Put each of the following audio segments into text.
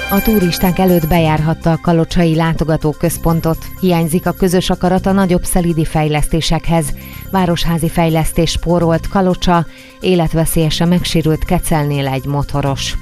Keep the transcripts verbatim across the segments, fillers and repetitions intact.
A turisták előtt bejárhatta a kalocsai látogatóközpontot. Hiányzik a közös akarat a nagyobb szelídi fejlesztésekhez. Városházi fejlesztés spórolt Kalocsa, életveszélyesen megsérült Kecelnél egy motoros.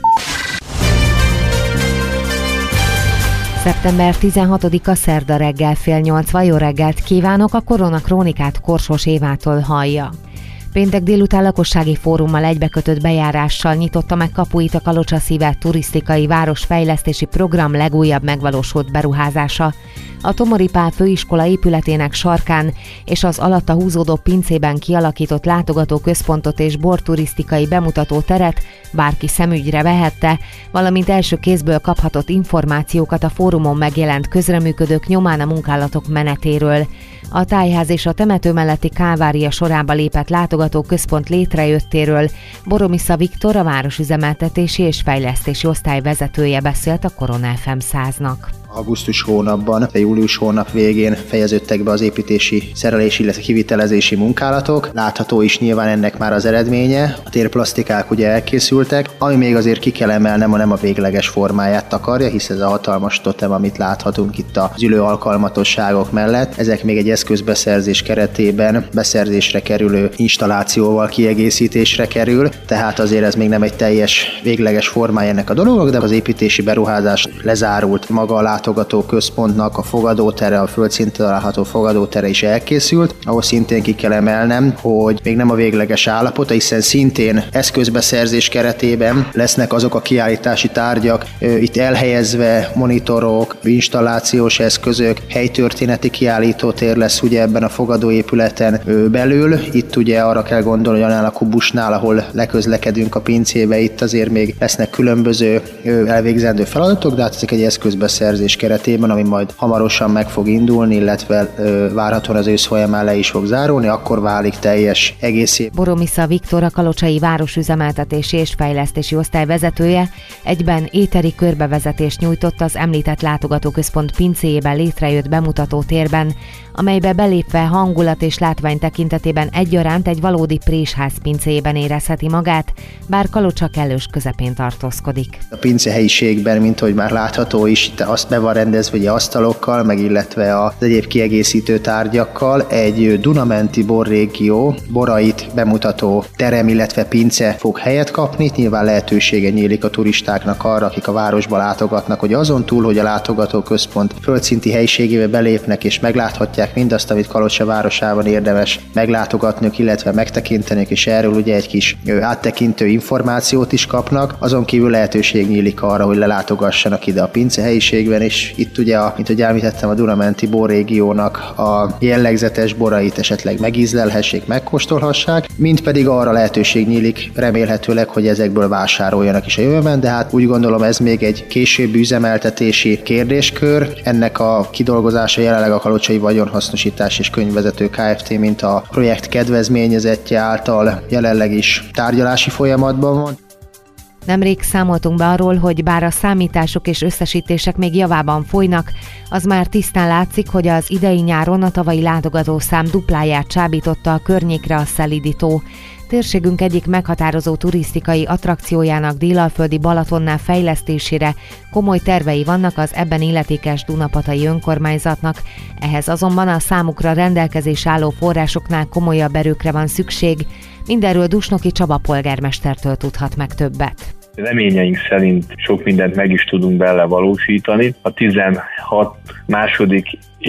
szeptember tizenhatodika szerda reggel fél nyolcvan, jó reggelt kívánok, a Korona Krónikát Korsos Évától hallja. Péntek délután lakossági fórummal egybekötött bejárással nyitotta meg kapuit a Kalocsa Szíve turisztikai városfejlesztési program legújabb megvalósult beruházása. A Tomori Pál főiskola épületének sarkán és az alatta húzódó pincében kialakított látogatóközpontot és borturisztikai bemutató teret bárki szemügyre vehette, valamint első kézből kaphatott információkat a fórumon megjelent közreműködők nyomán a munkálatok menetéről. A tájház és a temető melletti Kálvária sorába lépett látogatóközpont létrejöttéről Boromisza Viktor, a városüzemeltetési és fejlesztési osztály vezetője beszélt a Korona ef em száznak. Augusztus hónapban, a július hónap végén fejeződtek be az építési, szerelési, illetve kivitelezési munkálatok. Látható is nyilván ennek már az eredménye. A térplasztikák ugye elkészültek, ami még azért ki kell emelnem, a nem a végleges formáját takarja, hisz ez a hatalmas totem, amit láthatunk itt az ülő alkalmatosságok mellett. Ezek még egy eszközbeszerzés keretében beszerzésre kerülő installációval kiegészítésre kerül, tehát azért ez még nem egy teljes, végleges formája ennek a dolognak, de az építési beruházás lezárult. Maga a látogatóközpontnak a fogadótere, a földszinten található fogadótere is elkészült, ahol szintén ki kell emelnem, hogy még nem a végleges állapota, hiszen szintén eszközbeszerzés keretében lesznek azok a kiállítási tárgyak, itt elhelyezve monitorok, installációs eszközök, helytörténeti kiállítótér lesz ugye ebben a fogadóépületen belül. Itt ugye arra kell gondolni, hogy annál a kubusnál, ahol leközlekedünk a pincébe, itt azért még lesznek különböző elvégzendő feladatok, de hát ezek egy eszközbeszerzés keretében, ami majd hamarosan meg fog indulni, illetve ö, várhatóan az ősz folyamán le is fog zárulni, akkor válik teljes egészé. Boromisza Viktor, a Kalocsai városüzemeltetési és fejlesztési osztály vezetője egyben éteri körbevezetést nyújtott az említett látogatóközpont pincéjében létrejött bemutató térben, amelybe belépve hangulat és látvány tekintetében egyaránt egy valódi présház pincéjében érezheti magát, bár Kalocsa kellős közepén tartózkodik. A pince helyiségben, mint hogy már látható is, itt azt be van rendezve ugye asztalokkal, meg illetve az egyéb kiegészítő tárgyakkal, egy Dunamenti borrégió borait bemutató terem, illetve pince fog helyet kapni. Nyilván lehetősége nyílik a turistáknak arra, akik a városba látogatnak, hogy azon túl, hogy a látogatóközpont földszinti helyiségébe belépnek és megláthatják mindazt, amit Kalocsa városában érdemes meglátogatniuk, illetve megtekinteniük, és erről ugye egy kis áttekintő információt is kapnak. Azon kívül lehetőség nyílik arra, hogy lelátogassanak ide a pince helyiségben, és itt ugye, a, mint hogy említettem, a Dunamenti borrégiónak a jellegzetes borait esetleg megízlelhessék, megkóstolhassák, mint pedig arra lehetőség nyílik remélhetőleg, hogy ezekből vásároljanak is a jövőben, de hát úgy gondolom ez még egy későbbi üzemeltetési kérdéskör. Ennek a kidolgozása jelenleg a Kalocsai Vagyonhasznosítás és Könyvvezető Kft., mint a projekt kedvezményezettje által jelenleg is tárgyalási folyamatban van. Nemrég számoltunk be arról, hogy bár a számítások és összesítések még javában folynak, az már tisztán látszik, hogy az idei nyáron a tavalyi látogatószám dupláját csábította a környékre a Szelídi tó. Térségünk egyik meghatározó turisztikai attrakciójának, délalföldi Balatonnál fejlesztésére komoly tervei vannak az ebben illetékes Dunapatai önkormányzatnak, ehhez azonban a számukra rendelkezés álló forrásoknál komolyabb erőkre van szükség. Mindenről Dusnoki Csaba polgármestertől tudhat meg többet. Reményeink szerint sok mindent meg is tudunk bele valósítani. A tizenhat második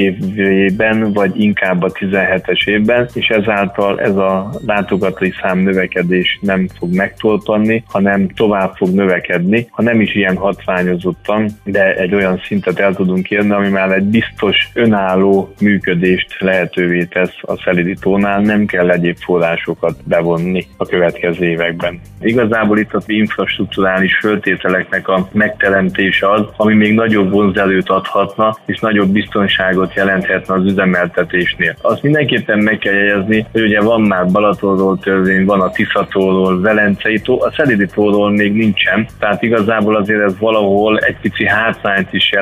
évben, vagy inkább a tizenhetes évben, és ezáltal ez a látogatói szám növekedés nem fog megtorpanni, hanem tovább fog növekedni, ha nem is ilyen hatványozottan, de egy olyan szintet el tudunk érni, ami már egy biztos önálló működést lehetővé tesz a Szelídi tónál, nem kell egyéb forrásokat bevonni a következő években. Igazából itt az infrastrukturális föltételeknek a megteremtése az, ami még nagyobb vonzerőt adhatna, és nagyobb biztonságot jelenthetne az üzemeltetésnél. Azt mindenképpen meg kell jegyezni, hogy ugye van már Balatonról törvény, van a Tiszatóról, Velencei tó, a Szelídi tóról még nincsen, tehát igazából azért ez valahol egy pici hátrányt is jelent,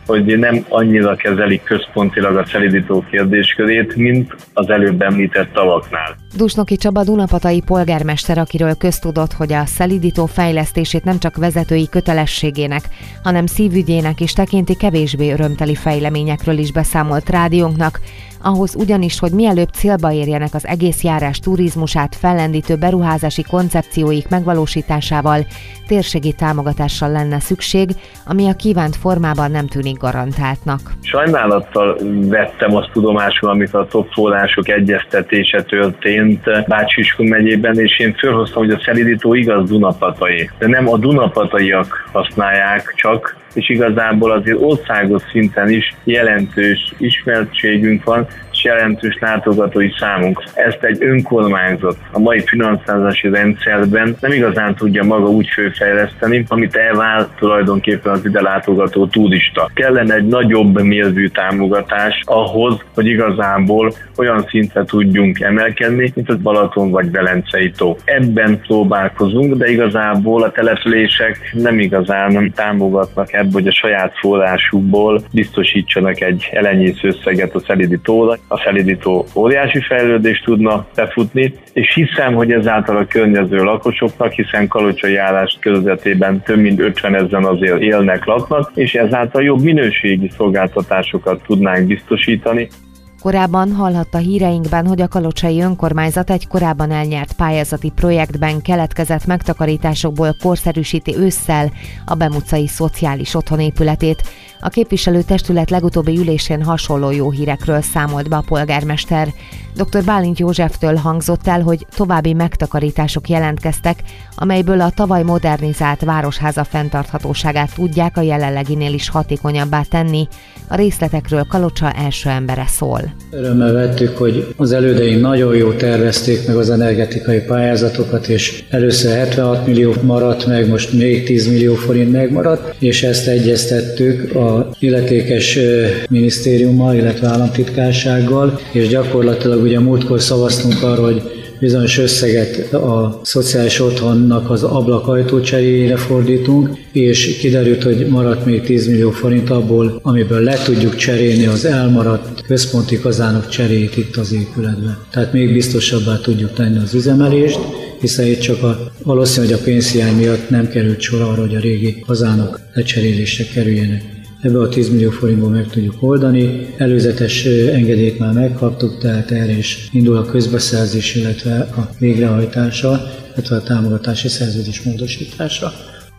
hogy nem annyira kezelik központilag a szelídító kérdéskörét, mint az előbb említett tavaknál. Dusnoki Csaba dunapatai polgármester, akiről köztudott, hogy a szelídító fejlesztését nem csak vezetői kötelességének, hanem szívügyének is tekinti, kevésbé örömteli fejleményekről is beszámolt rádiónknak, ahhoz ugyanis, hogy mielőbb célba érjenek az egész járás turizmusát fellendítő beruházási koncepcióik megvalósításával, térségi támogatásra lenne szükség, ami a kívánt formában nem tűnik garantáltnak. Sajnálattal vettem azt tudomásul, amit a topforrások egyeztetése történt Bács-Kiskun megyében, és én fölhoztam, hogy a szelídító igaz dunapatai, de nem a dunapataiak használják csak, és igazából azért országos szinten is jelentős ismertségünk van, és jelentős látogatói számunk. Ezt egy önkormányzat a mai finanszírozási rendszerben nem igazán tudja maga úgy fölfejleszteni, amit elvár tulajdonképpen az ide látogató turista. Kellene egy nagyobb mérvű támogatás ahhoz, hogy igazából olyan szintre tudjunk emelkedni, mint a Balaton vagy Velencei tó. Ebben próbálkozunk, de igazából a települések nem igazán támogatnak ebből, hogy a saját forrásukból biztosítsanak egy elenyésző összeget a szelídítóra. A szelídító óriási fejlődést tudna befutni, és hiszem, hogy ezáltal a környező lakosoknak, hiszen Kalocsai járás körzetében több mint ötvenezren azért élnek, laknak, és ezáltal jobb minőségi szolgáltatásokat tudnánk biztosítani. Korábban hallhatta híreinkben, hogy a kalocsai önkormányzat egy korábban elnyert pályázati projektben keletkezett megtakarításokból korszerűsíti ősszel a Bemucai Szociális Otthonépületét. A képviselőtestület legutóbbi ülésén hasonló jó hírekről számolt be a polgármester. dr. Bálint Józseftől hangzott el, hogy további megtakarítások jelentkeztek, amelyből a tavaly modernizált városháza fenntarthatóságát tudják a jelenleginél is hatékonyabbá tenni. A részletekről Kalocsa első embere szól. Örömmel vettük, hogy az elődeink nagyon jól tervezték meg az energetikai pályázatokat, és először hetvenhat millió maradt meg, most még tíz millió forint megmaradt, és ezt egyeztettük a illetékes minisztériummal, illetve államtitkársággal, és gyakorlatilag ugye múltkor szavaztunk arra, hogy bizonyos összeget a szociális otthonnak az ablakajtó cseréjére fordítunk, és kiderült, hogy maradt még tíz millió forint abból, amiből le tudjuk cserélni az elmaradt központi kazánok cseréjét itt az épületben. Tehát még biztosabbá tudjuk tenni az üzemelést, hiszen itt csak a, valószínű, hogy a pénzhiány miatt nem került sor arra, hogy a régi kazánok lecserélésre kerüljenek. Ebből a tíz millió forintból meg tudjuk oldani. Előzetes engedélyt már megkaptuk, tehát erre is indul a közbeszerzés, illetve a végrehajtása, illetve a támogatási szerződés módosítása.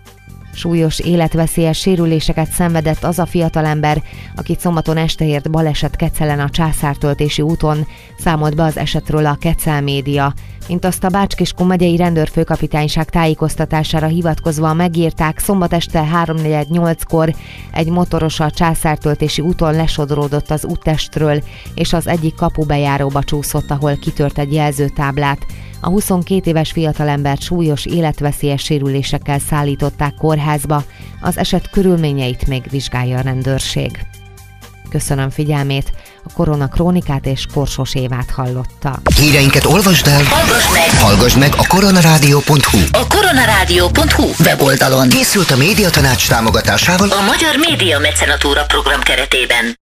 Súlyos életveszélyes sérüléseket szenvedett az a fiatalember, akit szombaton este ért baleset Kecelen a Császártöltési úton, számolt be az esetről a Kecel média. Mint azt a Bács-Kiskun megyei rendőrfőkapitányság tájékoztatására hivatkozva megírták, szombat este háromnegyed nyolckor egy motoros a Császártöltési úton lesodródott az úttestről, és az egyik kapubejáróba csúszott, ahol kitört egy jelzőtáblát. A huszonkét éves fiatalembert súlyos életveszélyes sérülésekkel szállították kórházba, az eset körülményeit még vizsgálja a rendőrség. Köszönöm figyelmét, a Korona Krónikát és Korsos Évát hallotta. Híreinket olvasd el, hallgass meg, hallgass meg a koronarádió pont hu. A koronarádió pont hu weboldalon Készült a Médiatanács támogatásával a Magyar Média Mecenatúra program keretében.